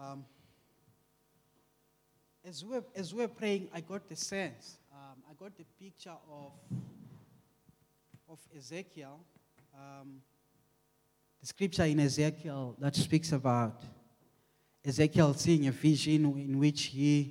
Um, as we were praying, I got the sense. I got the picture of Ezekiel. The scripture in Ezekiel that speaks about Ezekiel seeing a vision in which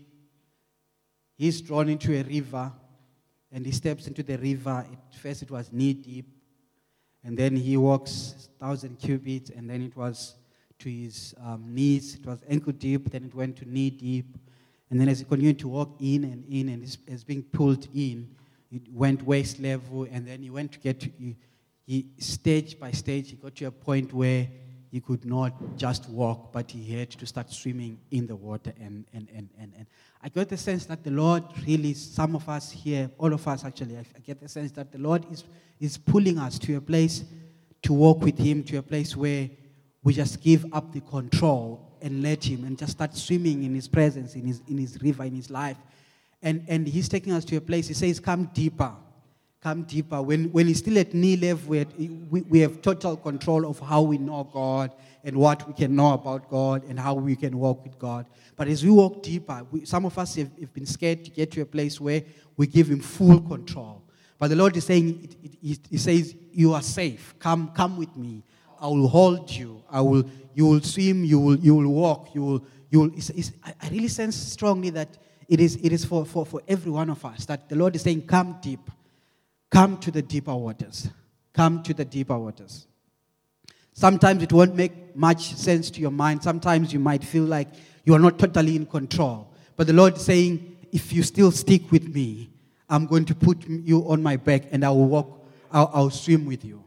he's drawn into a river, and he steps into the river. At first it was knee deep, and then he walks 1,000 cubits, and then it was to his knees. It was ankle deep, then it went to knee deep. And then as he continued to walk in, and as being pulled in, it went waist level, and then he went to he stage by stage, he got to a point where he could not just walk, but he had to start swimming in the water. And I got the sense that the Lord really, some of us here, all of us actually, I get the sense that the Lord is pulling us to a place to walk with Him, to a place where we just give up the control and let Him and just start swimming in His presence, in His river, in His life. And He's taking us to a place, He says, come deeper. Come deeper. When He's still at knee level, we have total control of how we know God and what we can know about God and how we can walk with God. But as we walk deeper, some of us have been scared to get to a place where we give Him full control. But the Lord is saying, He says, you are safe. Come with me. I will hold you. You will swim. You will walk. I really sense strongly that it is for every one of us, that the Lord is saying, come deep. Come to the deeper waters. Come to the deeper waters. Sometimes it won't make much sense to your mind. Sometimes you might feel like you are not totally in control. But the Lord is saying, if you still stick with me, I'm going to put you on my back and I will walk, I'll swim with you.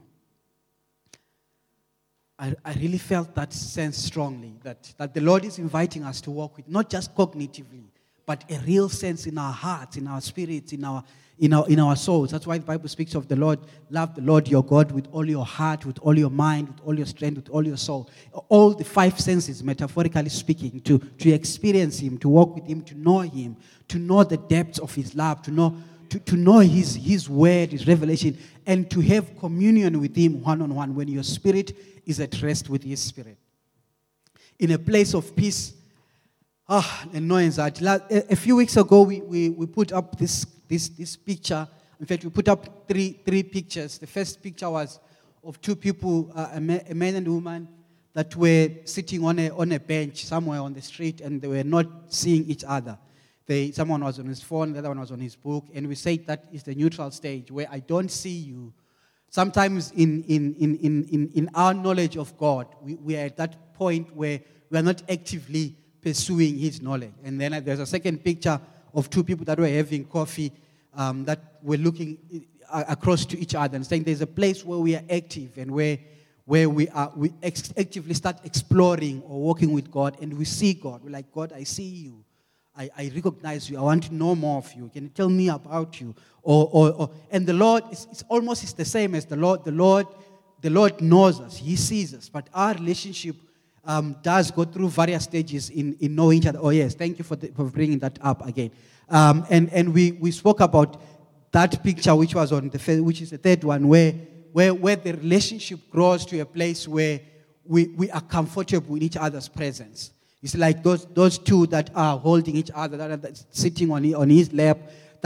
I really felt that sense strongly, that the Lord is inviting us to walk with, not just cognitively, but a real sense in our hearts, in our spirits, in our souls. That's why the Bible speaks of the Lord. Love the Lord your God with all your heart, with all your mind, with all your strength, with all your soul. All the five senses, metaphorically speaking, to experience Him, to walk with Him, to know Him, to know the depths of His love, to know His word, His revelation, and to have communion with Him one-on-one when your spirit is at rest with His Spirit. In a place of peace and no anxiety. A few weeks ago, we put up this picture. In fact, we put up three pictures. The first picture was of two people, a man and a woman, that were sitting on a bench somewhere on the street, and they were not seeing each other. Someone was on his phone, the other one was on his book, and we said that is the neutral stage where I don't see you. Sometimes in our knowledge of God, we are at that point where we are not actively pursuing His knowledge. And then there's a second picture of two people that were having coffee, that were looking across to each other and saying there's a place where we are active and where we actively start exploring or walking with God, and we see God. We're like, God, I see you. I recognize you. I want to know more of you. Can you tell me about you? And the Lord, it's the same as the Lord. The Lord knows us. He sees us. But our relationship does go through various stages in knowing each other. Oh yes, thank you for bringing that up again. And we spoke about that picture, which was which is the third one, where the relationship grows to a place where we are comfortable in each other's presence. It's like those two that are holding each other, that are sitting on his lap.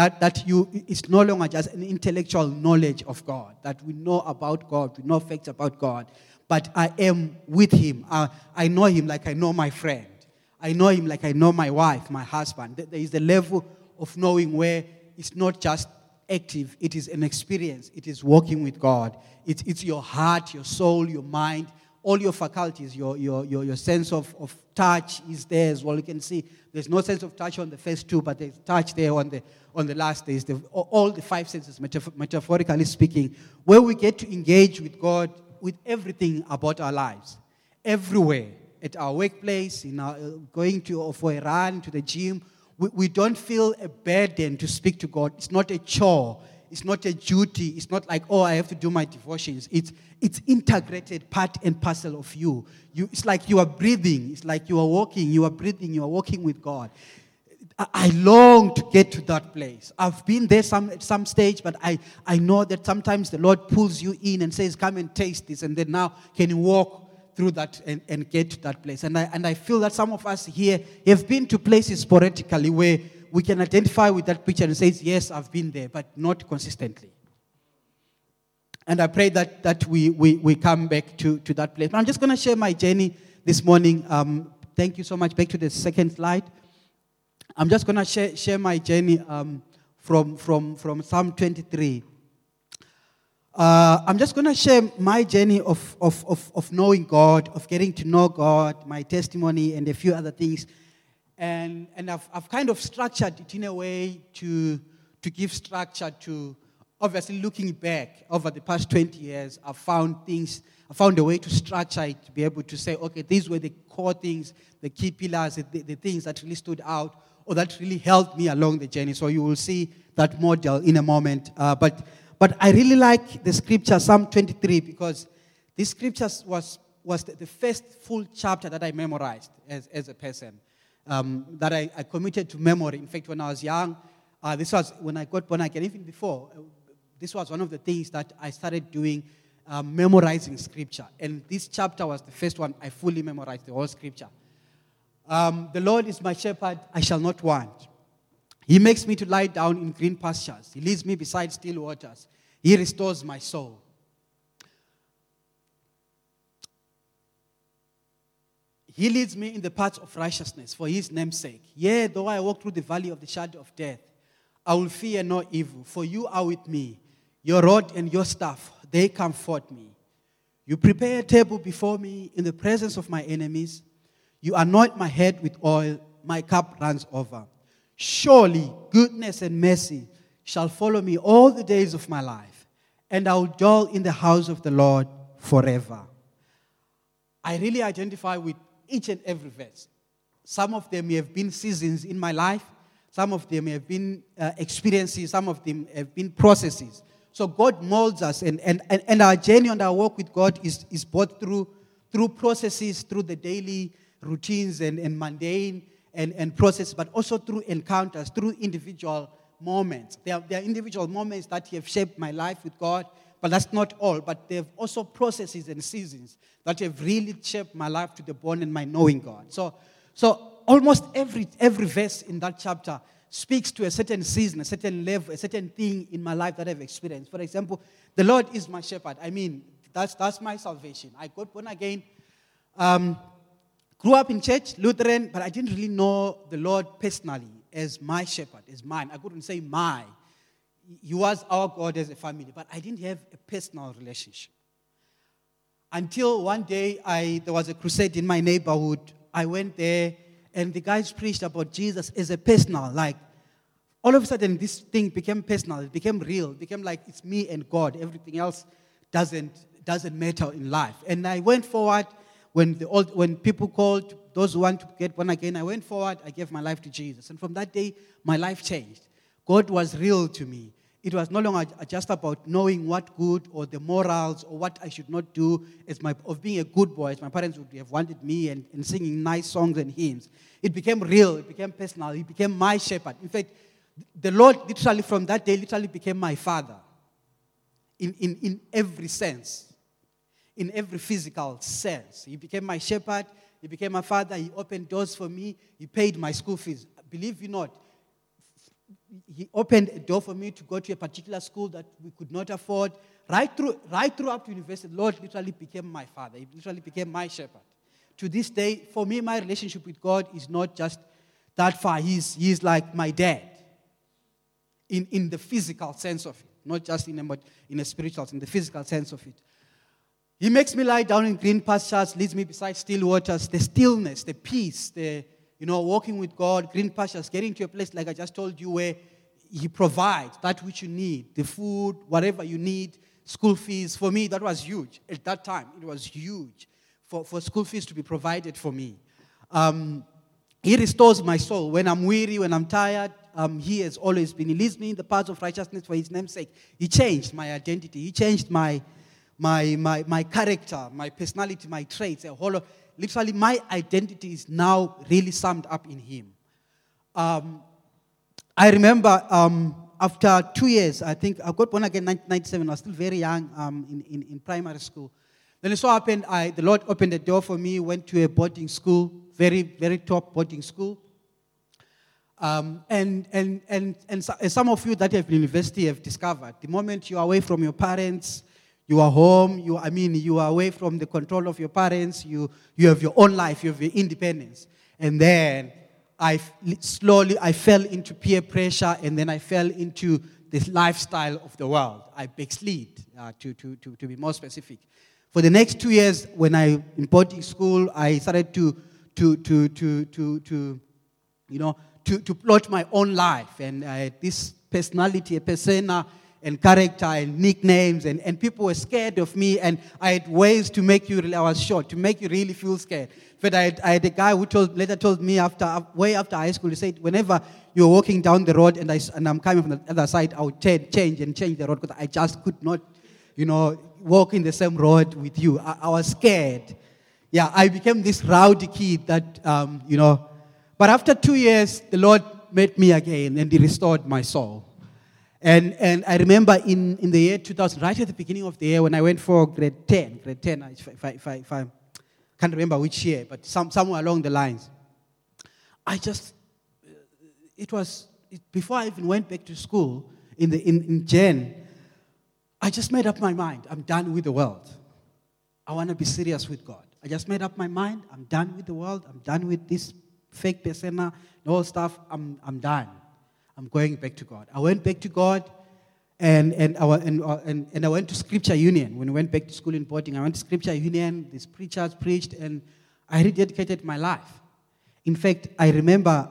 It's no longer just an intellectual knowledge of God, that we know about God, we know facts about God, but I am with Him. I know Him like I know my friend. I know Him like I know my wife, my husband. There is a level of knowing where it's not just active, it is an experience. It is walking with God. It's your heart, your soul, your mind, all your faculties, your sense of touch is there as well. You can see there's no sense of touch on the first two, but there's touch there on the last days. All the five senses, metaphorically speaking, where we get to engage with God with everything about our lives, everywhere, at our workplace, going for a run, to the gym. We don't feel a burden to speak to God. It's not a chore. It's not a duty. It's not like, I have to do my devotions. It's integrated part and parcel of you. It's like you are breathing. It's like you are walking. You are breathing. You are walking with God. I long to get to that place. I've been there at some stage, but I know that sometimes the Lord pulls you in and says, come and taste this. And then now can you walk through that and get to that place. And I feel that some of us here have been to places sporadically where we can identify with that picture and say, yes, I've been there, but not consistently. And I pray that we come back to that place. But I'm just going to share my journey this morning. Thank you so much. Back to the second slide. I'm just going to share my journey from Psalm 23. I'm just going to share my journey of knowing God, of getting to know God, my testimony, and a few other things. And I've kind of structured it in a way to give structure to, obviously, looking back over the past 20 years, I found a way to structure it, to be able to say, okay, these were the core things, the key pillars, the things that really stood out, or that really helped me along the journey. So you will see that model in a moment. But I really like the scripture, Psalm 23, because this scripture was the first full chapter that I memorized as a person, that I committed to memory. In fact, when I was young, this was when I got born again, even before, this was one of the things that I started doing, memorizing scripture. And this chapter was the first one I fully memorized, the whole scripture. The Lord is my shepherd, I shall not want. He makes me to lie down in green pastures. He leads me beside still waters. He restores my soul. He leads me in the paths of righteousness for his name's sake. Yea, though I walk through the valley of the shadow of death, I will fear no evil, for you are with me. Your rod and your staff, they comfort me. You prepare a table before me in the presence of my enemies. You anoint my head with oil, my cup runs over. Surely goodness and mercy shall follow me all the days of my life, and I will dwell in the house of the Lord forever. I really identify with each and every verse. Some of them have been seasons in my life. Some of them have been experiences. Some of them have been processes. So God molds us, and our journey and our walk with God is both through processes, through the daily routines and mundane and process, but also through encounters, through individual moments. There are individual moments that have shaped my life with God, but that's not all. But there have also processes and seasons that have really shaped my life to the bone and my knowing God. So almost every verse in that chapter speaks to a certain season, a certain level, a certain thing in my life that I've experienced. For example, the Lord is my shepherd. I mean, that's my salvation. I got born again. Grew up in church, Lutheran, but I didn't really know the Lord personally as my shepherd, as mine. I couldn't say my. He was our God as a family, but I didn't have a personal relationship. Until one day, there was a crusade in my neighborhood. I went there, and the guys preached about Jesus as a personal. Like, all of a sudden, this thing became personal. It became real. It became like it's me and God. Everything else doesn't matter in life. And I went forward. When people called, those who want to get born again, I went forward, I gave my life to Jesus. And from that day, my life changed. God was real to me. It was no longer just about knowing what good or the morals or what I should not do of being a good boy, as my parents would have wanted me, and singing nice songs and hymns. It became real. It became personal. He became my shepherd. In fact, the Lord literally from that day became my father in every sense. In every physical sense. He became my shepherd. He became my father. He opened doors for me. He paid my school fees. Believe it or not, he opened a door for me to go to a particular school that we could not afford. Right through up to university, the Lord literally became my father. He literally became my shepherd. To this day, for me, my relationship with God is not just that far. He's like my dad in the physical sense of it, not just in a spiritual, in the physical sense of it. He makes me lie down in green pastures, leads me beside still waters, the stillness, the peace, walking with God, green pastures, getting to a place like I just told you where he provides that which you need, the food, whatever you need, school fees. For me, that was huge. At that time, it was huge for school fees to be provided for me. He restores my soul. When I'm weary, when I'm tired, he has always been. He leads me in the paths of righteousness for his name's sake. He changed my identity. He changed my character, my personality, my traits, literally my identity is now really summed up in him. I remember after 2 years, I think I got born again in 1997. I was still very young in primary school. Then it so happened, the Lord opened the door for me, went to a boarding school, very, very top boarding school. And some of you that have been in university have discovered, the moment you are away from your parents, you are home, you are away from the control of your parents, you have your own life, you have your independence. And then I fell into peer pressure, and then I fell into this lifestyle of the world. I backslid, to be more specific. For the next 2 years, when I in boarding school, I started to plot my own life, and I had this personality, a persona, and character, and nicknames, and people were scared of me, and I had ways to make you. I was short to make you really feel scared. But I had a guy who later told me way after high school, he said, whenever you're walking down the road and I'm coming from the other side, I would change the road because I just could not, walk in the same road with you. I was scared. Yeah, I became this rowdy kid that, But after 2 years, the Lord met me again and He restored my soul. And I remember in the year 2000, right at the beginning of the year, when I went for grade 10, if I can't remember which year, but somewhere along the lines, before I even went back to school in Jan, I just made up my mind. I'm done with the world. I want to be serious with God. I just made up my mind. I'm done with the world. I'm done with this fake persona and all stuff. I'm done. I'm going back to God. I went back to God, and I went to Scripture Union. When I went back to school in boarding, I went to Scripture Union. These preachers preached, and I rededicated my life. In fact, I remember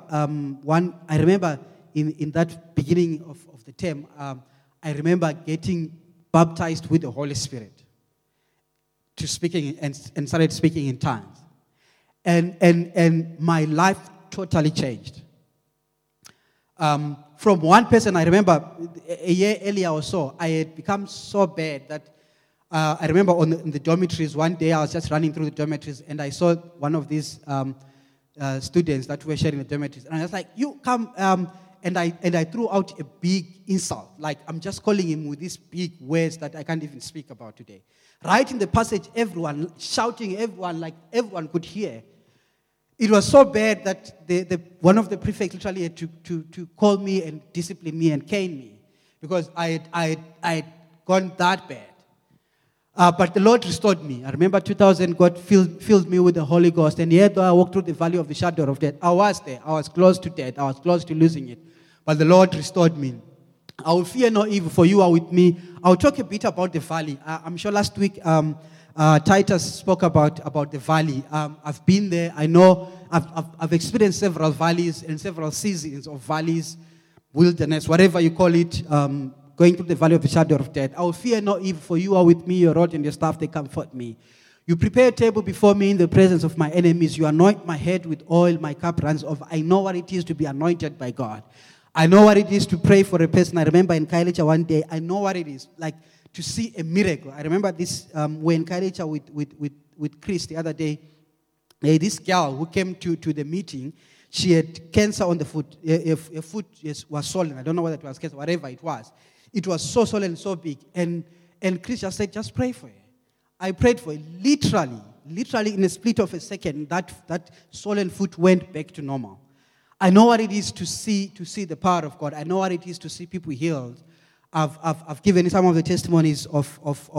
in that beginning of the term, I remember getting baptized with the Holy Spirit, to speaking and started speaking in tongues, and my life totally changed. From one person, I remember a year earlier or so, I had become so bad that I remember in the dormitories, one day I was just running through the dormitories, and I saw one of these students that were sharing the dormitories, and I was like, you come, and I threw out a big insult, like I'm just calling him with these big words that I can't even speak about today. Right in the passage, everyone shouting, everyone could hear. It was so bad that one of the prefects literally had to call me and discipline me and cane me, because I had gone that bad. But the Lord restored me. I remember 2000, God filled me with the Holy Ghost. And yet, though I walked through the valley of the shadow of death, I was there. I was close to death. I was close to losing it. But the Lord restored me. I will fear no evil, for you are with me. I'll talk a bit about the valley. I'm sure last week Titus spoke about the valley. I've been there. I know I've experienced several valleys and several seasons of valleys, wilderness, whatever you call it, going through the valley of the shadow of death. I will fear no evil, for you are with me. Your rod and your staff, they comfort me. You prepare a table before me in the presence of my enemies. You anoint my head with oil. My cup runs over. I know what it is to be anointed by God. I know what it is to pray for a person. I remember in Kailicha one day, I know what it is like to see a miracle. I remember this when Kailicha with Chris the other day, this girl who came to the meeting, she had cancer on the foot. Her foot was swollen. I don't know whether it was cancer, whatever it was. It was so swollen, so big. And Chris just said, just pray for her. I prayed for her. Literally in a split of a second, that swollen foot went back to normal. I know what it is to see the power of God. I know what it is to see people healed. I've given some of the testimonies of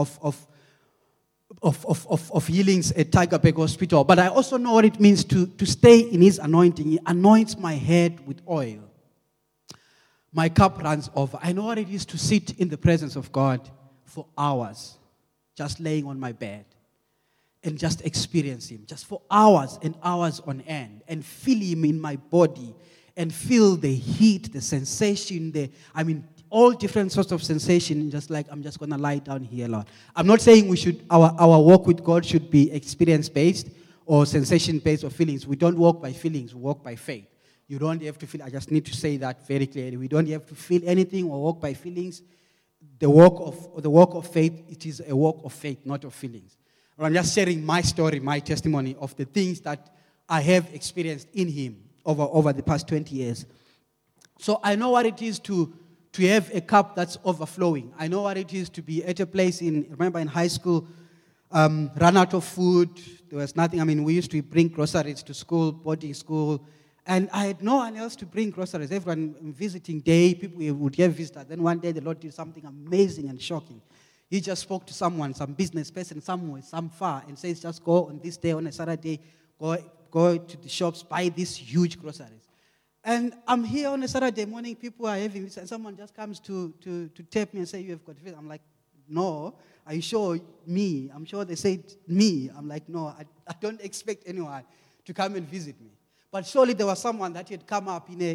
healings at Tiger Beck Hospital. But I also know what it means to stay in His anointing. He anoints my head with oil. My cup runs over. I know what it is to sit in the presence of God for hours, just laying on my bed and just experience Him, just for hours and hours on end, and feel Him in my body and feel the heat, the sensation, all different sorts of sensation, just like I'm just going to lie down here, Lord. I'm not saying our walk with God should be experience-based or sensation-based or feelings. We don't walk by feelings, we walk by faith. You don't have to feel, I just need to say that very clearly. We don't have to feel anything or walk by feelings. The walk of faith, it is a walk of faith, not of feelings. I'm just sharing my story, my testimony of the things that I have experienced in Him over the past 20 years. So I know what it is to have a cup that's overflowing. I know what it is to be at a place remember in high school, Run out of food. There was nothing. I mean, we used to bring groceries to school, boarding school. And I had no one else to bring groceries. Everyone visiting day, people would get visitors. Then one day the Lord did something amazing and shocking. He just spoke to someone, some business person somewhere, some far, and says, just go on this day, on a Saturday, go to the shops, buy these huge groceries. And I'm here on a Saturday morning, people are having this, and someone just comes to tap me and say, you have got visitors. I'm like, no. Are you sure? Me? I'm sure they said me. I'm like, no, I don't expect anyone to come and visit me. But surely there was someone that had come up in a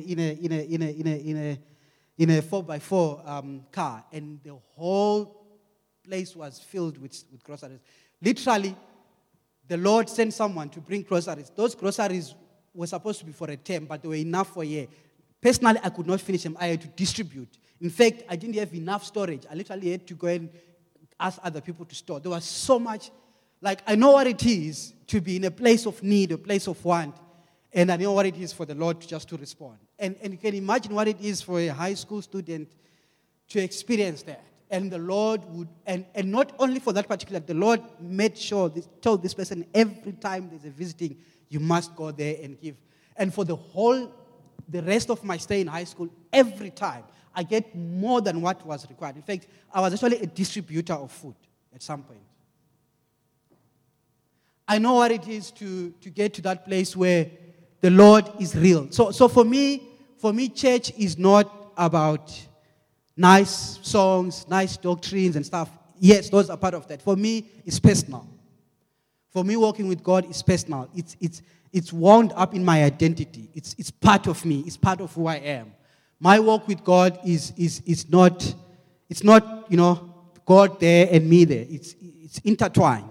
4x4 car, and the whole place was filled with groceries. Literally, the Lord sent someone to bring groceries. Those groceries were supposed to be for a term, but they were enough for a year. Personally, I could not finish them. I had to distribute. In fact, I didn't have enough storage. I literally had to go and ask other people to store. There was so much. Like, I know what it is to be in a place of need, a place of want. And I know what it is for the Lord just to respond. And you can imagine what it is for a high school student to experience that. And the Lord would, and not only for that particular, the Lord made sure, told this person, every time there's a visiting, you must go there and give. And for the rest of my stay in high school, every time, I get more than what was required. In fact, I was actually a distributor of food at some point. I know what it is to get to that place where the Lord is real. So for me, church is not about nice songs, nice doctrines and stuff. Yes, those are part of that. For me, it's personal. For me, walking with God is personal. It's wound up in my identity. It's part of me. It's part of who I am. My walk with God is not God there and me there. It's intertwined.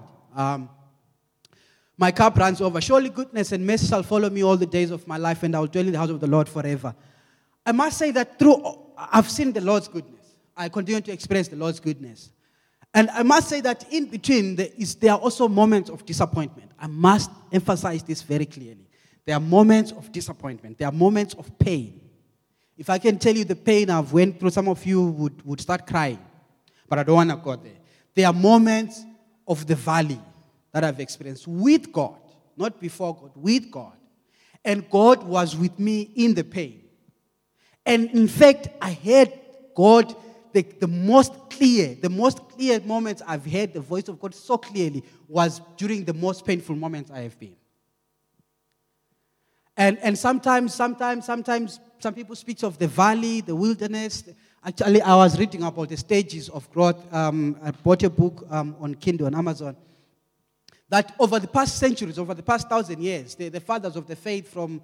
My cup runs over. Surely goodness and mercy shall follow me all the days of my life, and I will dwell in the house of the Lord forever. I must say that I've seen the Lord's goodness. I continue to experience the Lord's goodness. And I must say that in between, there are also moments of disappointment. I must emphasize this very clearly. There are moments of disappointment. There are moments of pain. If I can tell you the pain I've went through, some of you would start crying. But I don't want to go there. There are moments of the valley that I've experienced with God, not before God, with God. And God was with me in the pain. And in fact, I heard God, the most clear moments I've heard the voice of God so clearly was during the most painful moments I have been. And sometimes some people speak of the valley, the wilderness. Actually, I was reading about the stages of growth. I bought a book on Kindle, on Amazon, that over the past centuries, over the past 1,000 years, the fathers of the faith from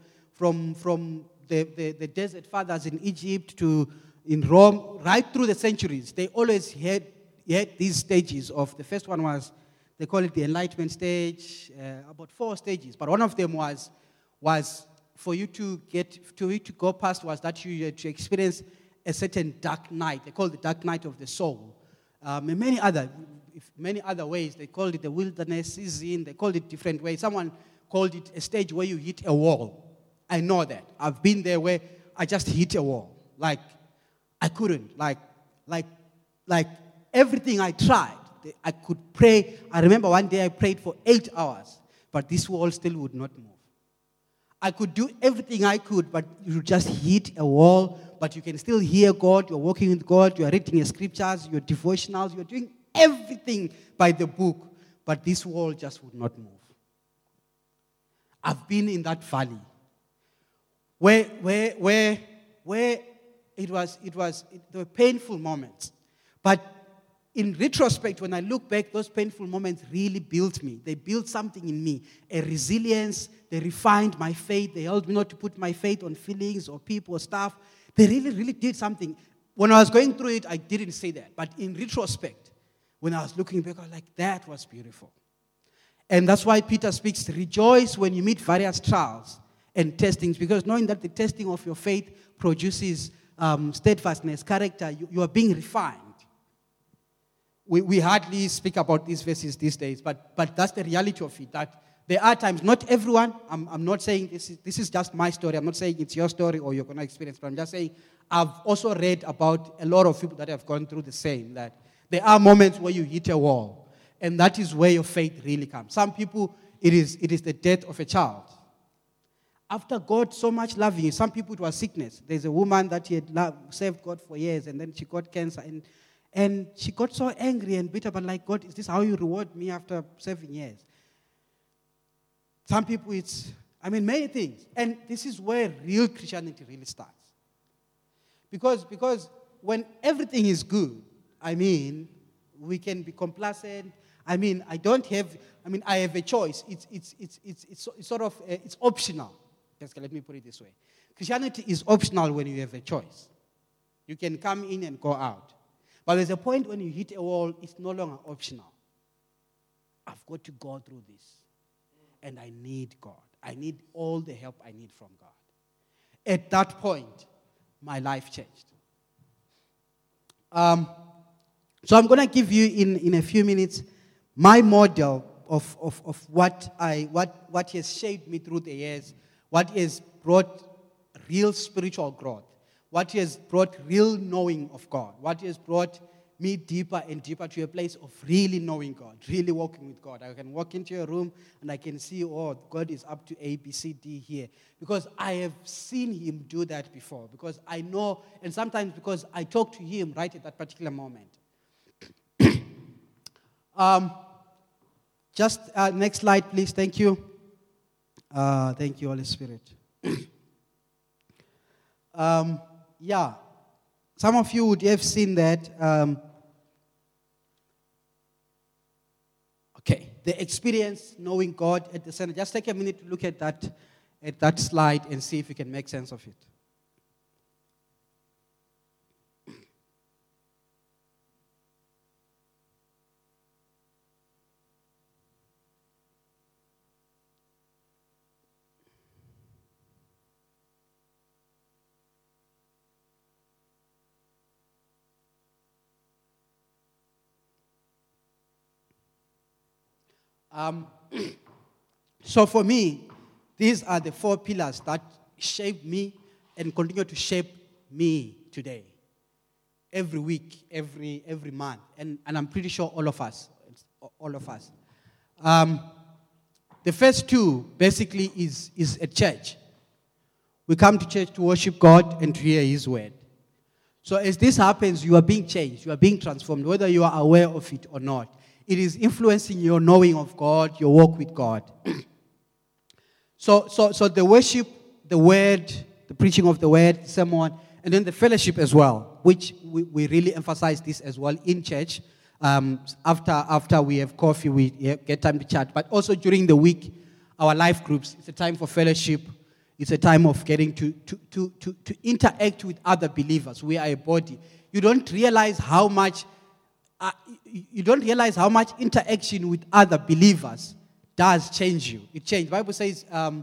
the desert fathers in Egypt to in Rome, right through the centuries, they always had these stages of, the first one was, they call it the Enlightenment stage, about 4 stages. But one of them was for you to go past was that you had to experience a certain dark night. They call it the dark night of the soul. In many other ways, they called it the wilderness season. They called it different ways. Someone called it a stage where you hit a wall. I know that. I've been there where I just hit a wall. Like, I couldn't. Like everything I tried, I could pray. I remember one day I prayed for 8 hours, but this wall still would not move. I could do everything I could, but you just hit a wall, but you can still hear God. You're walking with God. You're reading your scriptures, your devotionals. You're doing everything by the book, but this wall just would not move. I've been in that valley where there were painful moments. But in retrospect, when I look back, those painful moments really built me. They built something in me, a resilience. They refined my faith. They helped me not to put my faith on feelings or people or stuff. They really, really did something. When I was going through it, I didn't say that. But in retrospect, when I was looking back, I was like, that was beautiful. And that's why Peter speaks, rejoice when you meet various trials and testings, because knowing that the testing of your faith produces steadfastness, character, you are being refined. We hardly speak about these verses these days, but that's the reality of it, that there are times, not everyone, I'm not saying this is just my story, I'm not saying it's your story or you're going to experience, but I'm just saying I've also read about a lot of people that have gone through the same, that there are moments where you hit a wall, And that is where your faith really comes. Some people, it is the death of a child. After God so much loving you, some people it was sickness. There's a woman that he had served God for years, and then she got cancer, and she got so angry and bitter, but like, God, is this how you reward me after 7 years? Some people many things. And this is where real Christianity really starts. Because when everything is good, we can be complacent. I have a choice. It's sort of, it's optional. Let me put it this way. Christianity is optional when you have a choice. You can come in and go out. But there's a point when you hit a wall, it's no longer optional. I've got to go through this. And I need God. I need all the help I need from God. At that point, my life changed. So I'm going to give you in a few minutes my model of what has shaped me through the years, what has brought real spiritual growth, what has brought real knowing of God, what has brought me deeper and deeper to a place of really knowing God, really walking with God. I can walk into a room and I can see, God is up to A, B, C, D here. Because I have seen him do that before. Because I know, and sometimes because I talk to him right at that particular moment. Next slide, please. Thank you. Thank you, Holy Spirit. Some of you would have seen that. The experience knowing God at the center. Just take a minute to look at that slide and see if you can make sense of it. So for me, these are the 4 pillars that shaped me and continue to shape me today. Every week, every month. And I'm pretty sure all of us. The first 2 basically is a church. We come to church to worship God and to hear his word. So as this happens, you are being changed. You are being transformed, whether you are aware of it or not. It is influencing your knowing of God, your walk with God. So the worship, the word, the preaching of the word, the sermon, and then the fellowship as well, which we really emphasize this as well in church. After we have coffee, we get time to chat. But also during the week, our life groups, it's a time for fellowship. It's a time of getting to interact with other believers. We are a body. You don't realize how much interaction with other believers does change you. It changes. The Bible says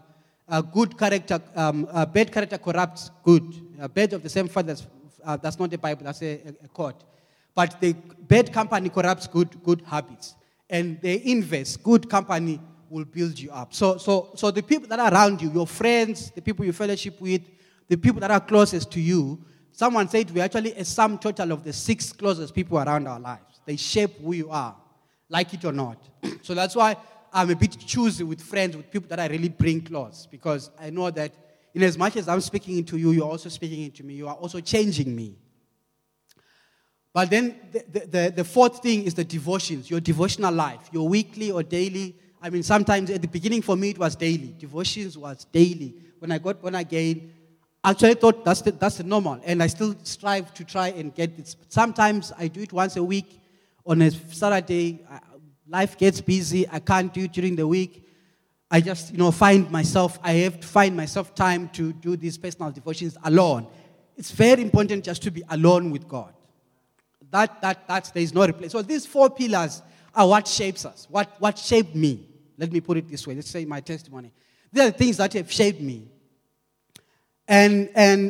bad character corrupts good. Bad of the same father, that's not the Bible, that's a quote. But the bad company corrupts good habits. And the inverse, good company will build you up. So the people that are around you, your friends, the people you fellowship with, the people that are closest to you, someone said we're actually a sum total of the 6 closest people around our lives. They shape who you are, like it or not. So that's why I'm a bit choosy with friends, with people that I really bring close. Because I know that in as much as I'm speaking into you, you're also speaking into me. You are also changing me. But then the 4th thing is the devotions, your devotional life, your weekly or daily. Sometimes at the beginning for me it was daily. Devotions was daily. When I got born again, I actually thought that's the normal. And I still strive to try and get it. Sometimes I do it once a week. On a Saturday, life gets busy. I can't do it during the week. I just, I have to find myself time to do these personal devotions alone. It's very important just to be alone with God. There is no replace. So these 4 pillars are what shapes us, what shaped me. Let me put it this way. Let's say my testimony. These are the things that have shaped me. And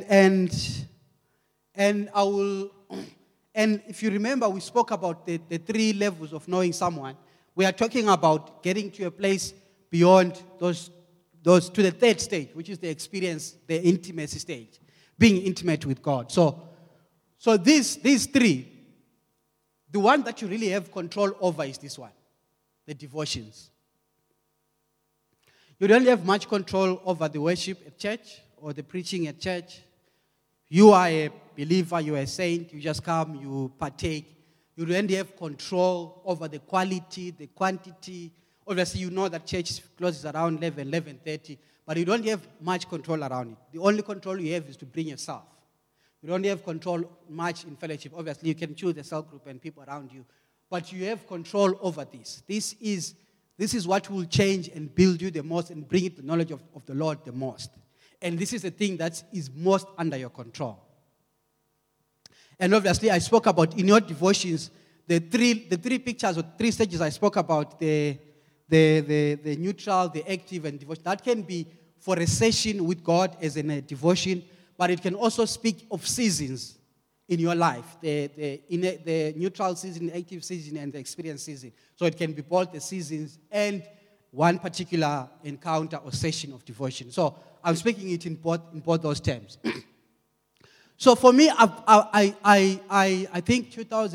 I will... And if you remember, we spoke about the 3 levels of knowing someone. We are talking about getting to a place beyond those to the 3rd stage, which is the experience, the intimacy stage, being intimate with God. So these 3, the one that you really have control over is this one. the devotions. You don't have much control over the worship at church or the preaching at church. You are a believer, you are a saint, you just come, you partake. You don't have control over the quality, the quantity. Obviously, you know that church closes around 11:30, but you don't have much control around it. The only control you have is to bring yourself. You don't have control much in fellowship. Obviously, you can choose a cell group and people around you, but you have control over this. This is what will change and build you the most and bring it the knowledge of the Lord the most. And this is the thing that is most under your control. And obviously, I spoke about in your devotions, the three pictures or three stages I spoke about, the neutral, the active, and devotion. That can be for a session with God as in a devotion, but it can also speak of seasons in your life, the neutral season, the active season, and the experience season. So it can be both the seasons and one particular encounter or session of devotion. So I'm speaking it in both those terms. So for me, I think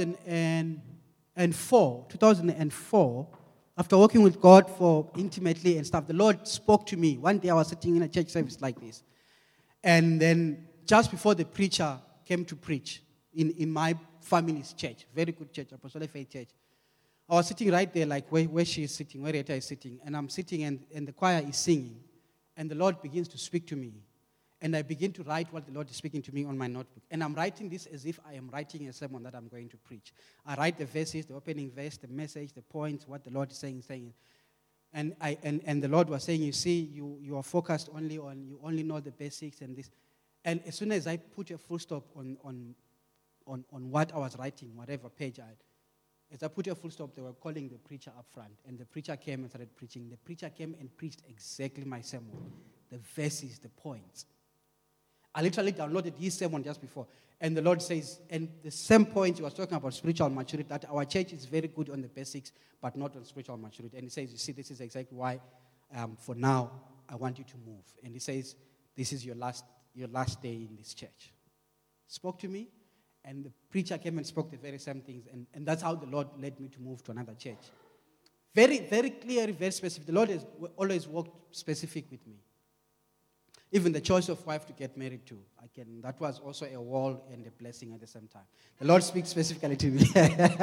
2004, after working with God for intimately and stuff, the Lord spoke to me. One day I was sitting in a church service like this. And then just before the preacher came to preach in my family's church, very good church, Apostolic Faith Church, I was sitting right there like where she is sitting, where Rita is sitting. And I'm sitting and the choir is singing. And the Lord begins to speak to me. And I begin to write what the Lord is speaking to me on my notebook. And I'm writing this as if I am writing a sermon that I'm going to preach. I write the verses, the opening verse, the message, the points, what the Lord is saying. And the Lord was saying, you see, you are focused only on, you only know the basics and this. And as soon as I put a full stop on what I was writing, whatever page I had, as I put a full stop, they were calling the preacher up front. And the preacher came and started preaching. The preacher came and preached exactly my sermon, the verses, the points. I literally downloaded his sermon just before. And the Lord says, and the same point he was talking about spiritual maturity, that our church is very good on the basics, but not on spiritual maturity. And he says, you see, this is exactly why, for now, I want you to move. And he says, this is your last day in this church. Spoke to me, and the preacher came and spoke the very same things. And that's how the Lord led me to move to another church. Very, very clear, very specific. The Lord has always walked specific with me. Even the choice of wife to get married to, that was also a wall and a blessing at the same time. The Lord speaks specifically to me.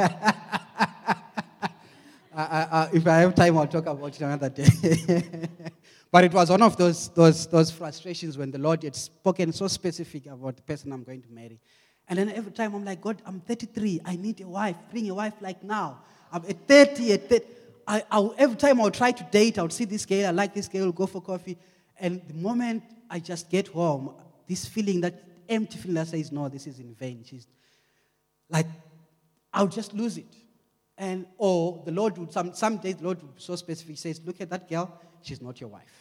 If I have time, I'll talk about it another day. But it was one of those frustrations when the Lord had spoken so specific about the person I'm going to marry. And then every time I'm like, God, I'm 33. I need a wife. Bring a wife like now. I'm at 30. Every time I would try to date, I would see this girl. I like this girl. Go for coffee. And the moment I just get home, this feeling, that empty feeling that says, no, this is in vain. She's like, I'll just lose it. Or the Lord would, some days the Lord would be so specific. He says, look at that girl. She's not your wife.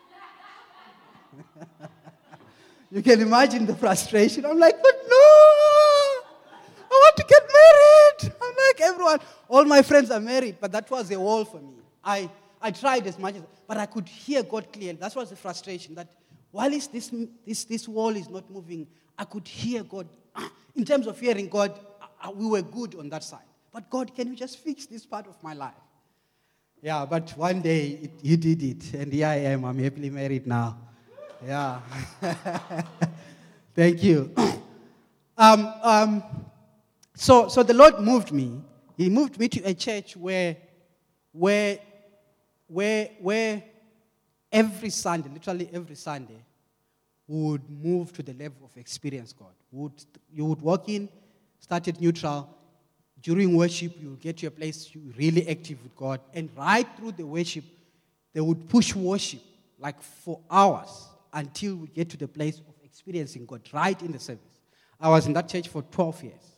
You can imagine the frustration. I'm like, but no, I want to get married. I'm like everyone. All my friends are married, but that was a wall for me. I tried as much as, but I could hear God clearly. That was the frustration, that while this wall is not moving, I could hear God. In terms of hearing God, we were good on that side. But God, can you just fix this part of my life? Yeah, but one day He did it, and here I am. I'm happily married now. Yeah. Thank you. So the Lord moved me. He moved me to a church where every Sunday, literally every Sunday, we would move to the level of experience God. You would walk in, start at neutral. During worship, you would get to a place you're really active with God. And right through the worship, they would push worship like for hours until we get to the place of experiencing God right in the service. I was in that church for 12 years.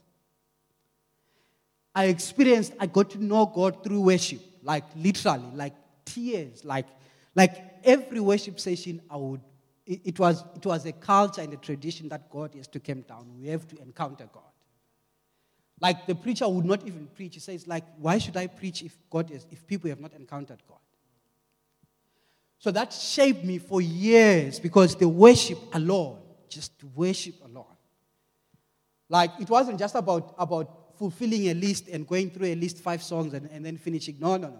I got to know God through worship, like literally, like tears, like every worship session it was a culture and a tradition that God has to come down. We have to encounter God. Like the preacher would not even preach. He says, like, why should I preach if people have not encountered God? So that shaped me for years, because the worship alone, just worship alone. Like, it wasn't just about fulfilling a list and going through a list 5 songs and then finishing. No. The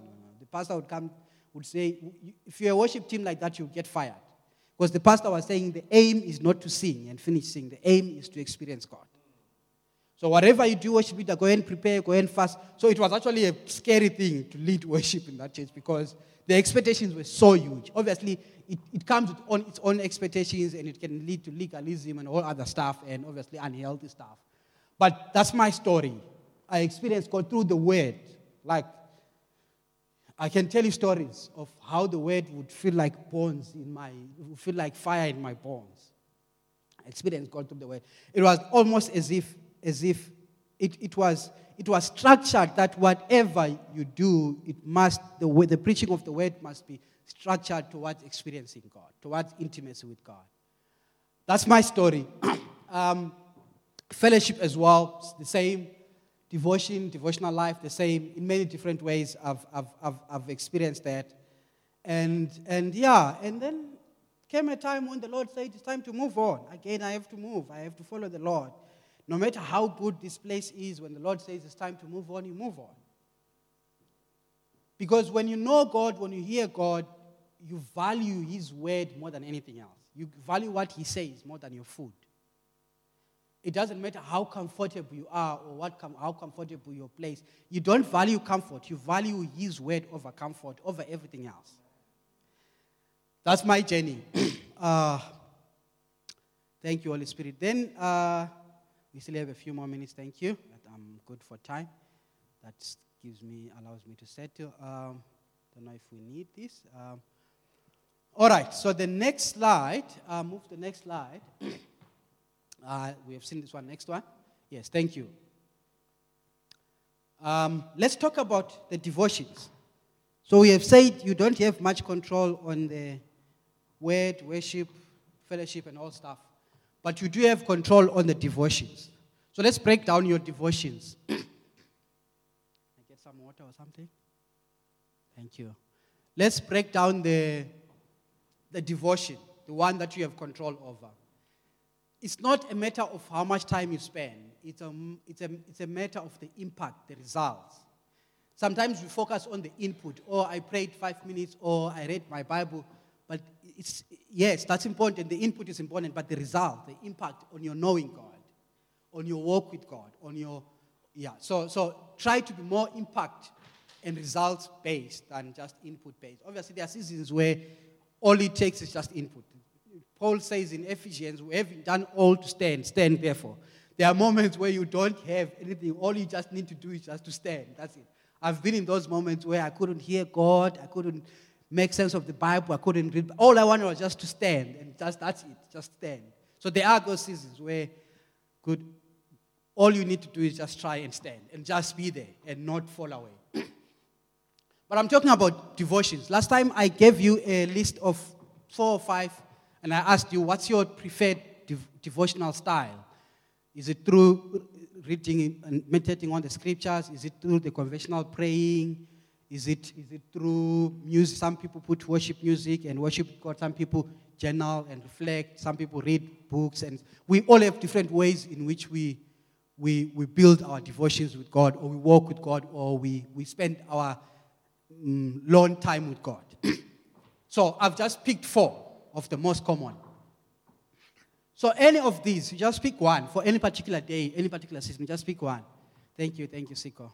pastor would say, if you're a worship team like that, you'll get fired. Because the pastor was saying the aim is not to sing and finish singing. The aim is to experience God. So whatever you do, worship leader, go and prepare, go and fast. So it was actually a scary thing to lead worship in that church because the expectations were so huge. Obviously, it comes with its own expectations and it can lead to legalism and all other stuff and obviously unhealthy stuff. But that's my story. I experienced God through the word. Like, I can tell you stories of how the word would feel like bones would feel like fire in my bones. I experienced God through the word. It was almost as if it was structured that whatever you do, the preaching of the word must be structured towards experiencing God, towards intimacy with God. That's my story. Fellowship as well, the same. Devotional life, the same. In many different ways, I've experienced that. And then came a time when the Lord said, it's time to move on. Again, I have to move. I have to follow the Lord. No matter how good this place is, when the Lord says it's time to move on, you move on. Because when you know God, when you hear God, you value His word more than anything else. You value what He says more than your food. It doesn't matter how comfortable you are or how comfortable your place. You don't value comfort. You value His word over comfort, over everything else. That's my journey. Thank you, Holy Spirit. Then we still have a few more minutes. Thank you. I'm good for time. That allows me to settle. Don't know if we need this. All right. So the next slide. Move to the next slide. We have seen this one. Next one. Yes. Thank you. Let's talk about the devotions. So we have said you don't have much control on the word, worship, fellowship, and all stuff. But you do have control on the devotions. So let's break down your devotions. Can I get some water or something? Thank you. Let's break down the devotion, the one that you have control over. It's not a matter of how much time you spend. It's a matter of the impact, the results. Sometimes we focus on the input. I prayed 5 minutes, or I read my Bible. But yes, that's important. The input is important, but the result, the impact on your knowing God, on your walk with God, So try to be more impact and results based than just input based. Obviously, there are seasons where all it takes is just input. Paul says in Ephesians, we haven't done all to stand therefore. There are moments where you don't have anything. All you just need to do is just to stand. That's it. I've been in those moments where I couldn't hear God. I couldn't make sense of the Bible. I couldn't read. All I wanted was just to stand. And that's it. Just stand. So there are those seasons where all you need to do is just try and stand. And just be there and not fall away. But I'm talking about devotions. Last time I gave you a list of 4 or 5. And I asked you, what's your preferred devotional style? Is it through reading and meditating on the scriptures? Is it through the conventional praying? Is it through music? Some people put worship music and worship God. Some people journal and reflect. Some people read books. And we all have different ways in which we build our devotions with God, or we walk with God, or we spend our long time with God. So I've just picked 4 of the most common. So any of these, you just pick one for any particular day, any particular season. Just pick one. Thank you, Siko.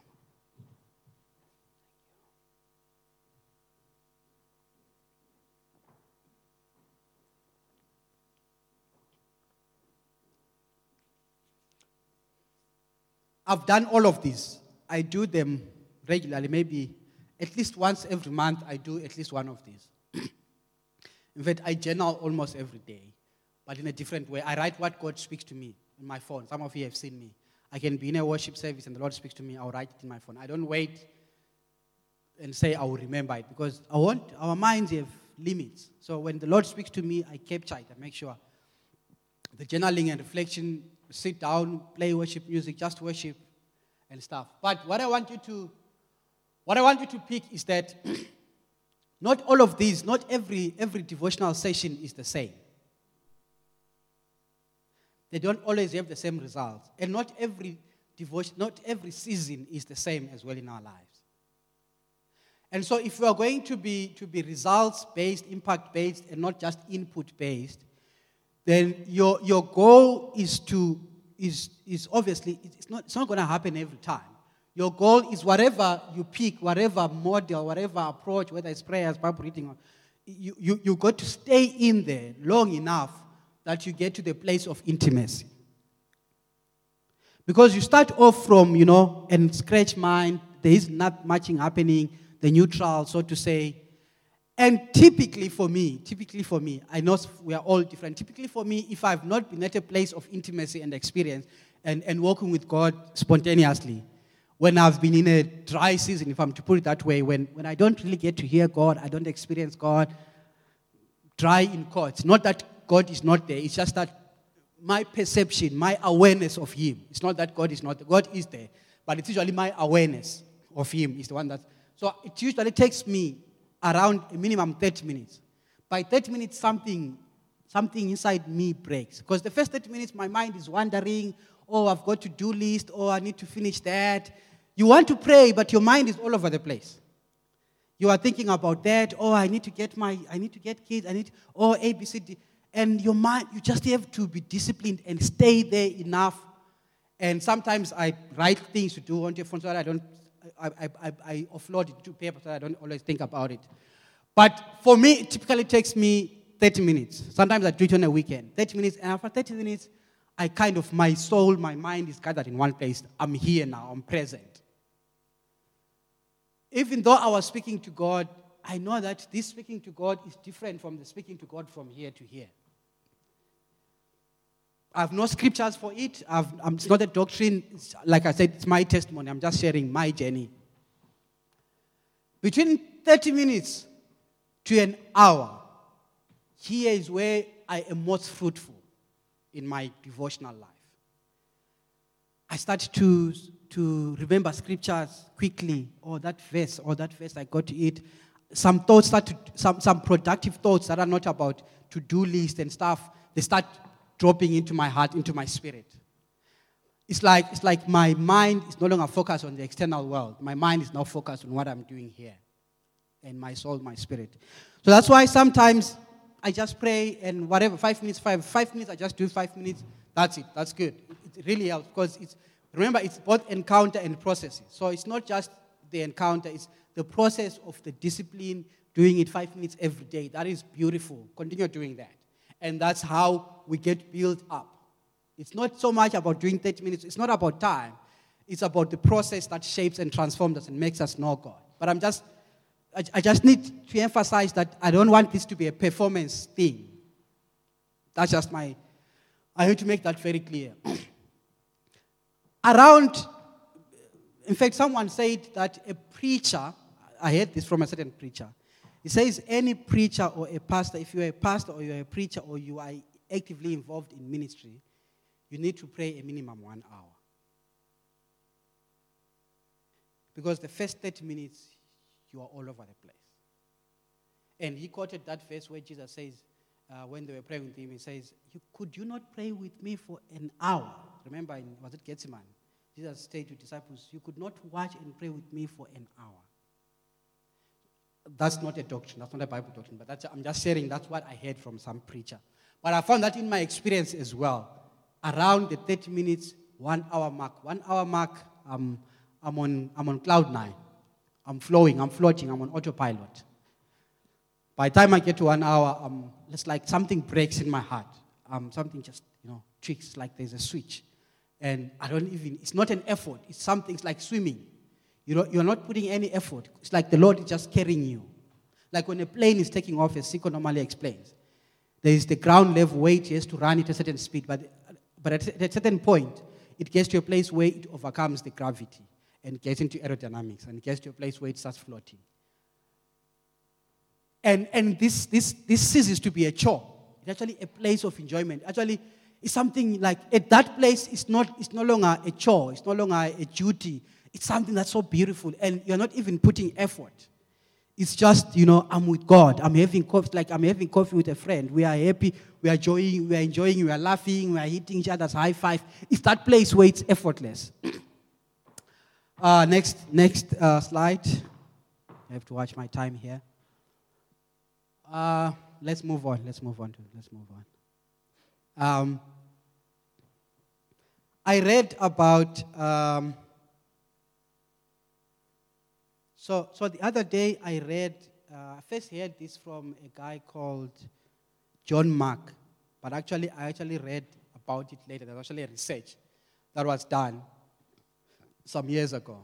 I've done all of these. I do them regularly, maybe at least once every month. I do at least one of these. In fact, I journal almost every day, but in a different way. I write what God speaks to me in my phone. Some of you have seen me. I can be in a worship service and the Lord speaks to me. I'll write it in my phone. I don't wait and say I will remember it, because our minds have limits. So when the Lord speaks to me, I capture it. I make sure the journaling and reflection, sit down, play worship music, just worship and stuff. But what I want you to pick is that not all of these, not every devotional session is the same. They don't always have the same results. And not every season is the same as well in our lives. And so if we are going to be results-based, impact-based, and not just input-based, then your goal is obviously, it's not going to happen every time. Your goal is whatever you pick, whatever model, whatever approach, whether it's prayers, Bible reading, you got to stay in there long enough that you get to the place of intimacy. Because you start off from, and scratch mind, there is not much happening, the neutral, so to say. And typically for me, I know we are all different. Typically for me, if I've not been at a place of intimacy and experience and walking with God spontaneously, when I've been in a dry season, if I'm to put it that way, when I don't really get to hear God, I don't experience God, dry in quotes. Not that God is not there, it's just that my perception, my awareness of Him. It's not that God is not there. God is there. But it's usually my awareness of Him is the one that... So it usually takes me around a minimum 30 minutes. By 30 minutes, something inside me breaks. Because the first 30 minutes, my mind is wandering. Oh, I've got to-do list. Oh, I need to finish that. You want to pray, but your mind is all over the place. You are thinking about that. Oh, I need to get kids. A, B, C, D. And your mind, you just have to be disciplined and stay there enough. And sometimes I write things to do on your phone so that I offload it to paper so that I don't always think about it. But for me, it typically takes me 30 minutes. Sometimes I do it on a weekend. 30 minutes, and after 30 minutes, my soul, my mind is gathered in one place. I'm here now, I'm present. Even though I was speaking to God, I know that this speaking to God is different from the speaking to God from here to here. I have no scriptures for it. It's not a doctrine. Like I said, it's my testimony. I'm just sharing my journey. Between 30 minutes to an hour, here is where I am most fruitful in my devotional life. I start to remember scriptures quickly. That verse I got to it. Some thoughts some productive thoughts that are not about to-do list and stuff, they start dropping into my heart, into my spirit. It's like my mind is no longer focused on the external world. My mind is now focused on what I'm doing here. And my soul, my spirit. So that's why sometimes I just pray and whatever, 5 minutes, I just do 5 minutes. That's it. That's good. It really helps because remember, it's both encounter and processes. So it's not just the encounter, it's the process of the discipline, doing it 5 minutes every day. That is beautiful. Continue doing that. And that's how we get built up. It's not so much about doing 30 minutes. It's not about time. It's about the process that shapes and transforms us and makes us know God. But I just need to emphasize that I don't want this to be a performance thing. That's just I need to make that very clear. In fact, someone said that a preacher, I heard this from a certain preacher, he says any preacher or a pastor, if you're a pastor or you're a preacher or you are actively involved in ministry, you need to pray a minimum 1 hour. Because the first 30 minutes, you are all over the place. And he quoted that verse where Jesus says, when they were praying with him, he says, could you not pray with me for an hour? Remember, was it Gethsemane? Jesus said to disciples, you could not watch and pray with me for an hour. That's not a doctrine. That's not a Bible doctrine. But I'm just sharing that's what I heard from some preacher. But I found that in my experience as well. Around the 30 minutes, 1 hour mark. 1 hour mark, I'm on cloud 9. I'm flowing, I'm floating, I'm on autopilot. By the time I get to 1 hour, it's like something breaks in my heart. Something just, tweaks, like there's a switch. And it's not an effort. It's like swimming. You're not putting any effort. It's like the Lord is just carrying you. Like when a plane is taking off, as Siko normally explains. There is the ground level weight, he has to run at a certain speed. But at a certain point, it gets to a place where it overcomes the gravity and gets into aerodynamics and gets to a place where it starts floating. And this ceases to be a chore. It's actually a place of enjoyment. Actually, it's something like at that place, it's no longer a chore. It's no longer a duty. It's something that's so beautiful, and you're not even putting effort. It's just, I'm with God. I'm having coffee with a friend. We are happy. We are enjoying. We are laughing. We are hitting each other's high five. It's that place where it's effortless. Next slide. have to watch my time here. Let's move on. I read about, so the other day I first heard this from a guy called John Mark, but I actually read about it later. There was actually a research that was done some years ago.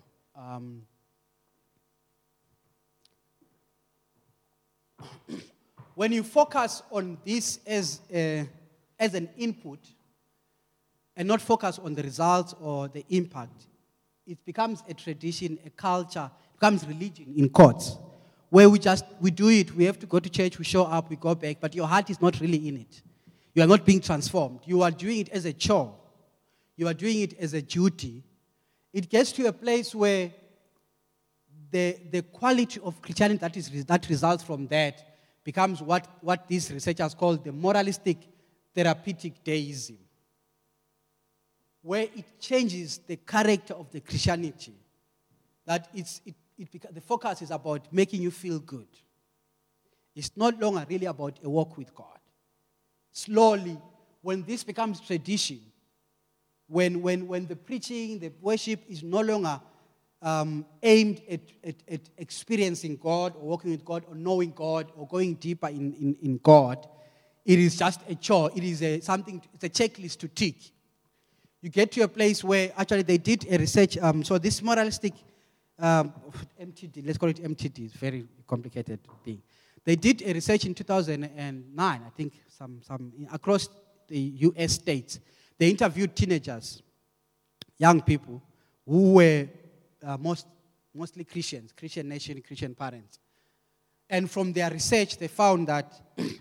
When you focus on this as an input and not focus on the results or the impact, it becomes a tradition, a culture, it becomes religion in courts, where we do it. We have to go to church, we show up, we go back, but your heart is not really in it. You are not being transformed. You are doing it as a chore. You are doing it as a duty. It gets to a place where the quality of Christianity that results from that becomes what these researchers call the moralistic therapeutic deism, where it changes the character of the Christianity. That the focus is about making you feel good. It's no longer really about a walk with God. Slowly, when this becomes tradition, when the preaching, the worship is no longer aimed at experiencing God or walking with God or knowing God or going deeper in God, it is just a chore. It is it's a checklist to tick. You get to a place where actually they did a research. So this moralistic MTD, let's call it MTD, it's a very complicated thing. They did a research in 2009, I think, some across the U.S. states. They interviewed teenagers, young people, who were mostly Christians, Christian nation, Christian parents. And from their research, they found that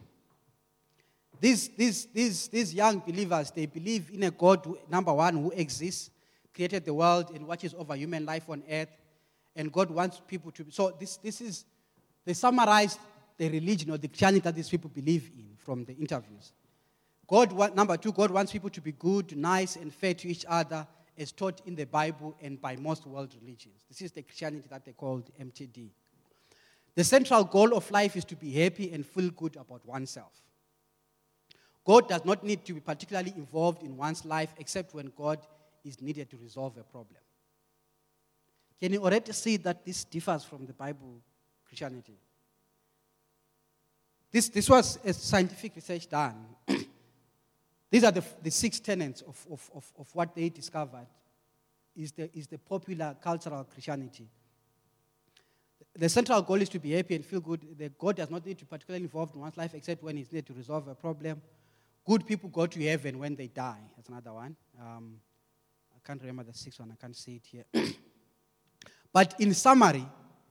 these young believers, they believe in a God, number one, who exists, created the world and watches over human life on earth. And God wants people to... So they summarized the religion or the Christianity that these people believe in from the interviews. Number two, God wants people to be good, nice, and fair to each other, as taught in the Bible and by most world religions. This is the Christianity that they called MTD. The central goal of life is to be happy and feel good about oneself. God does not need to be particularly involved in one's life except when God is needed to resolve a problem. Can you already see that this differs from the Bible Christianity? This was a scientific research done. These are the 6 tenets of what they discovered is the popular cultural Christianity. The central goal is to be happy and feel good. God does not need to be particularly involved in one's life except when he's needed to resolve a problem. Good people go to heaven when they die. That's another one. I can't remember the 6th one. I can't see it here. But in summary,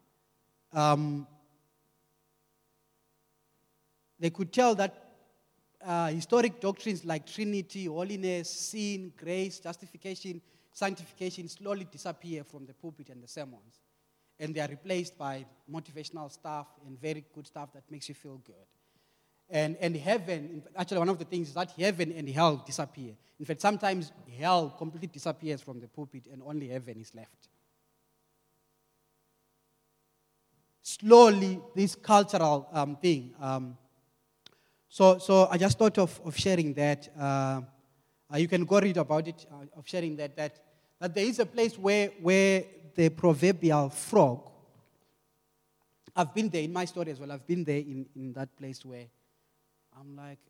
they could tell that historic doctrines like Trinity, holiness, sin, grace, justification, sanctification slowly disappear from the pulpit and the sermons. And they are replaced by motivational stuff and very good stuff that makes you feel good. And heaven, actually one of the things is that heaven and hell disappear. In fact, sometimes hell completely disappears from the pulpit and only heaven is left. Slowly, this cultural thing... So I just thought of sharing that. You can go read about it, of sharing that there is a place where the proverbial frog, I've been there in my story as well. I've been there in that place where I'm like,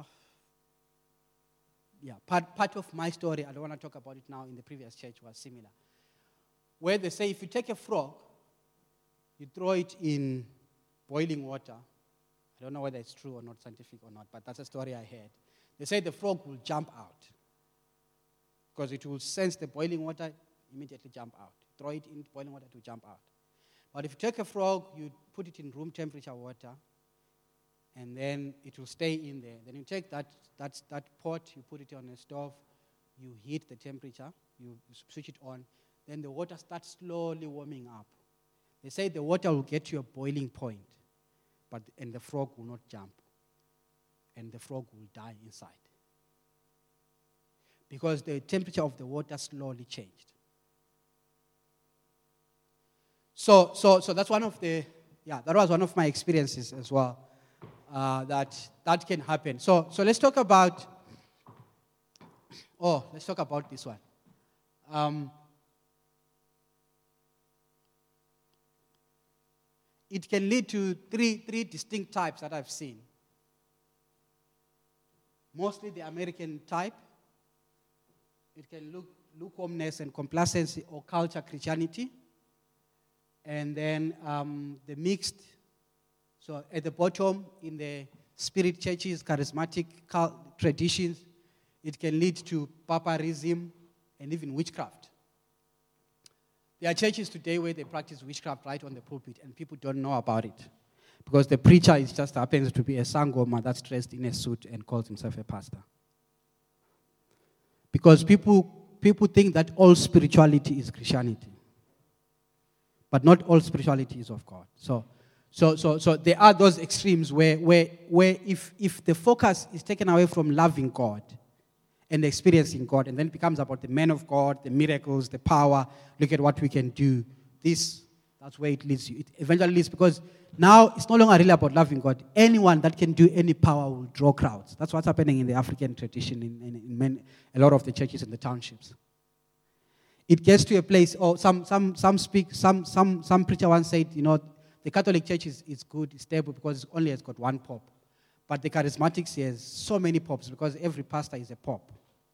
part of my story, I don't want to talk about it now, in the previous church was similar. Where they say if you take a frog, you throw it in boiling water. I don't know whether it's true or not, scientific or not, but that's a story I heard. They say the frog will jump out because it will sense the boiling water, immediately jump out. Throw it in boiling water to jump out. But if you take a frog, you put it in room temperature water, and then it will stay in there. Then you take that pot, you put it on a stove, you heat the temperature, you switch it on, then the water starts slowly warming up. They say the water will get to a boiling point. And the frog will not jump. And the frog will die inside. Because the temperature of the water slowly changed. So that's one of the that was one of my experiences as well. That can happen. So let's talk about. Let's talk about this one. It can lead to three distinct types that I've seen. Mostly the American type. It can look lukewarmness and complacency or culture Christianity. And then the mixed, so at the bottom in the spirit churches, charismatic traditions, it can lead to barbarism and even witchcraft. There are churches today where they practice witchcraft right on the pulpit and people don't know about it. Because the preacher just happens to be a sangoma that's dressed in a suit and calls himself a pastor. Because people think that all spirituality is Christianity. But not all spirituality is of God. So there are those extremes where if the focus is taken away from loving God and experiencing God, and then it becomes about the man of God, the miracles, the power, look at what we can do. That's where it leads you. It eventually leads, because now it's no longer really about loving God. Anyone that can do any power will draw crowds. That's what's happening in the African tradition in a lot of the churches in the townships. It gets to a place, or some preacher once said, the Catholic Church is good, it's stable because it only has got one pope. But the charismatics has so many popes because every pastor is a pope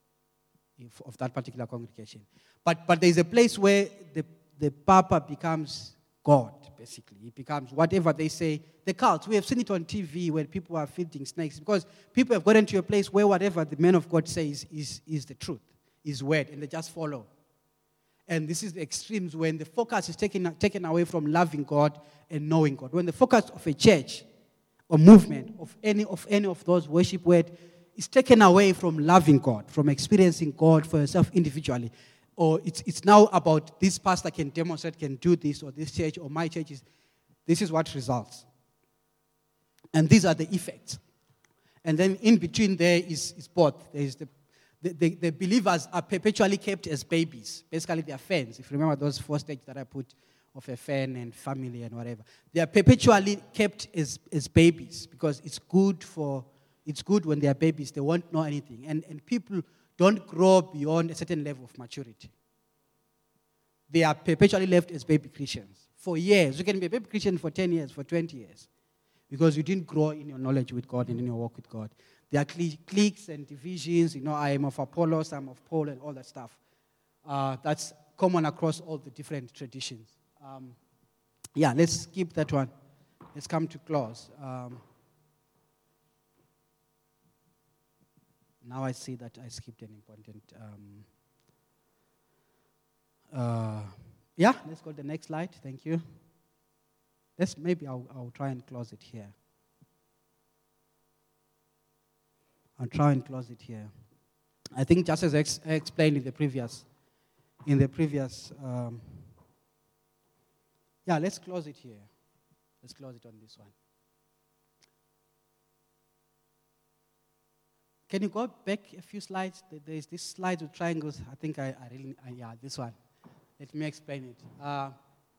of that particular congregation. But there is a place where the Papa becomes God, basically. It becomes whatever they say. The cult, we have seen it on TV where people are feeding snakes because people have gotten to a place where whatever the man of God says is the truth, is word, and they just follow. And this is the extremes when the focus is taken away from loving God and knowing God. When the focus of a church or movement of any of those worship words is taken away from loving God, from experiencing God for yourself individually, or it's now about this pastor can demonstrate, can do this, or this church, or my church this is what results. And these are the effects. And then in between there is both. There is the believers are perpetually kept as babies. Basically, they are fans. If you remember those 4 stages that I put of a fan and family and whatever. They are perpetually kept as babies because it's good when they are babies. They won't know anything. And people don't grow beyond a certain level of maturity. They are perpetually left as baby Christians for years. You can be a baby Christian for 10 years, for 20 years, because you didn't grow in your knowledge with God and in your walk with God. There are cliques and divisions. I am of Apollos, I'm of Paul, and all that stuff. That's common across all the different traditions. Let's skip that one. Let's come to close. Now I see that I skipped an important. Let's go to the next slide. Thank you. Maybe I'll try and close it here. I think just as I explained in the previous. Let's close it here. Let's close it on this one. Can you go back a few slides? There's this slide with triangles. I think this one. Let me explain it.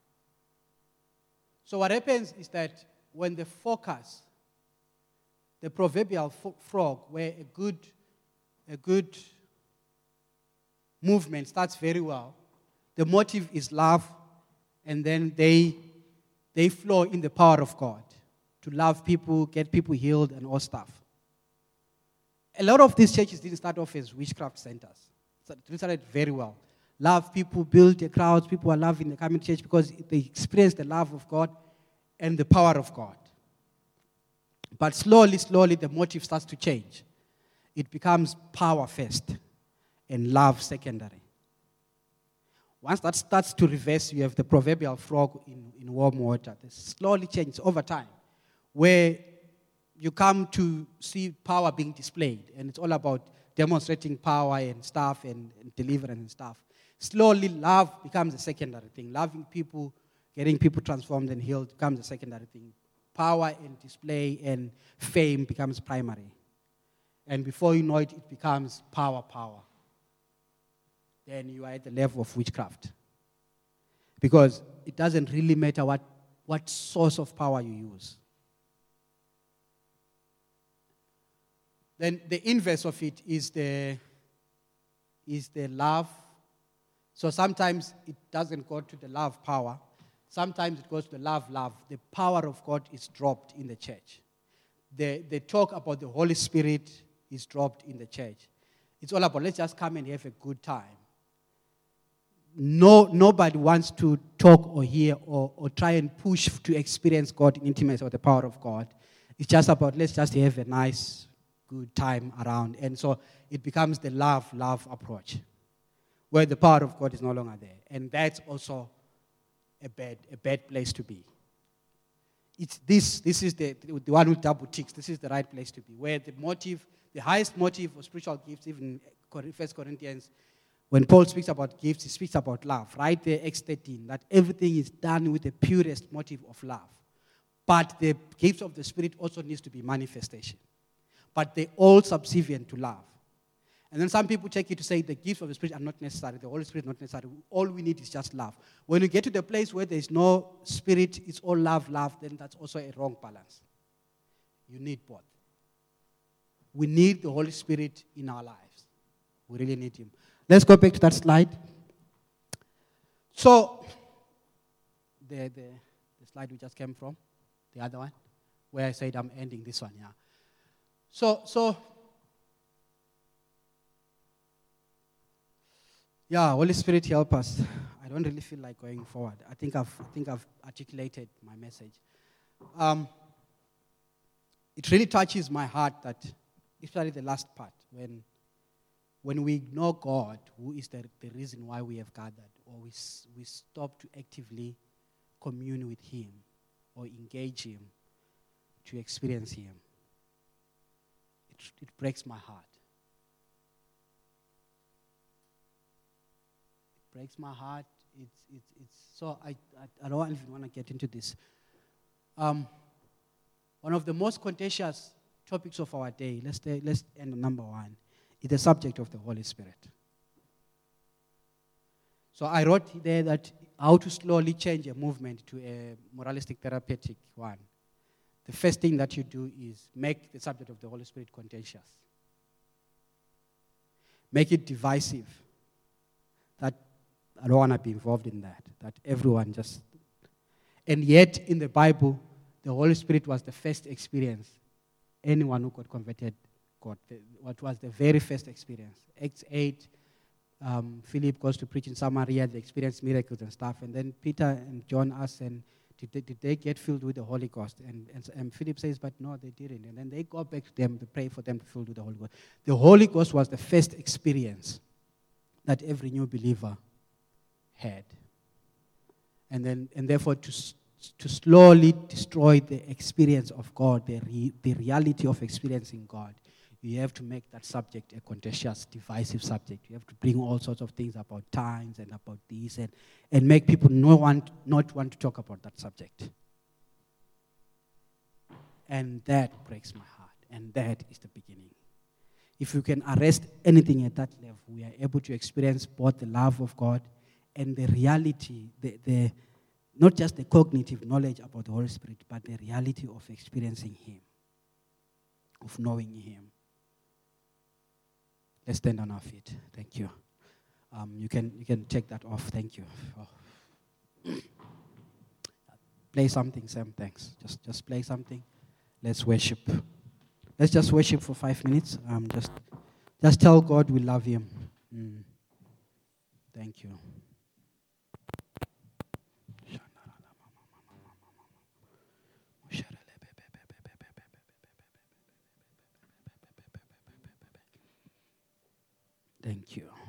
So what happens is that when the focus, the proverbial frog, where a good movement starts very well, the motive is love, and then they flow in the power of God to love people, get people healed, and all stuff. A lot of these churches didn't start off as witchcraft centers. They started very well. Love people, build the crowds, people are loving the coming church because they experience the love of God and the power of God. But slowly, the motive starts to change. It becomes power first and love secondary. Once that starts to reverse, you have the proverbial frog in warm water. It slowly changes over time, where you come to see power being displayed, and it's all about demonstrating power and stuff and deliverance and stuff. Slowly, love becomes a secondary thing. Loving people, getting people transformed and healed becomes a secondary thing. Power and display and fame becomes primary. And before you know it, it becomes power. Then you are at the level of witchcraft. Because it doesn't really matter what source of power you use. Then the inverse of it is the love. So sometimes it doesn't go to the love power. Sometimes it goes to the love. The power of God is dropped in the church. The talk about the Holy Spirit is dropped in the church. It's all about, let's just come and have a good time. Nobody wants to talk or hear or try and push to experience God in intimacy or the power of God. It's just about, let's just have a nice, good time around. And so it becomes the love approach, where the power of God is no longer there. And that's also a bad place to be. It's this is the one who double ticks. This is the right place to be, where the highest motive of spiritual gifts, even 1 Corinthians, when Paul speaks about gifts, he speaks about love. Right there, Acts 13, that everything is done with the purest motive of love. But the gifts of the Spirit also needs to be manifestation. But they're all subservient to love. And then some people take it to say the gifts of the Spirit are not necessary, the Holy Spirit is not necessary. All we need is just love. When you get to the place where there is no Spirit, it's all love, then that's also a wrong balance. You need both. We need the Holy Spirit in our lives. We really need Him. Let's go back to that slide. So, the slide we just came from, the other one, where I said I'm ending this one, yeah. So, yeah, Holy Spirit, help us. I don't really feel like going forward. I think I've articulated my message. It really touches my heart that, especially the last part, when we ignore God, who is the reason why we have gathered, or we stop to actively commune with Him or engage Him to experience Him, it breaks my heart. It breaks my heart. It's so I don't even want to get into this. One of the most contentious topics of our day, let's end on number one, is the subject of the Holy Spirit. So I wrote there that how to slowly change a movement to a moralistic therapeutic one. The first thing that you do is make the subject of the Holy Spirit contentious. Make it divisive. That I don't want to be involved in that. That everyone just... And yet in the Bible, the Holy Spirit was the first experience. Anyone who got converted got. What was the very first experience? Acts 8, Philip goes to preach in Samaria, they experience miracles and stuff. And then Peter and John ask, and did they get filled with the Holy Ghost? And Philip says, but no, they didn't. And then they go back to them to pray for them to be filled with the Holy Ghost. The Holy Ghost was the first experience that every new believer had. And therefore to slowly destroy the experience of God, the reality of experiencing God, you have to make that subject a contentious, divisive subject. You have to bring all sorts of things about times and about this and make people not want to talk about that subject. And that breaks my heart. And that is the beginning. If you can arrest anything at that level, we are able to experience both the love of God and the reality, the not just the cognitive knowledge about the Holy Spirit, but the reality of experiencing Him, of knowing Him. Let's stand on our feet. Thank you. You can take that off. Thank you. Oh. Play something, Sam. Thanks. Just play something. Let's worship. Let's just worship for 5 minutes. Just tell God we love Him. Thank you. Thank you.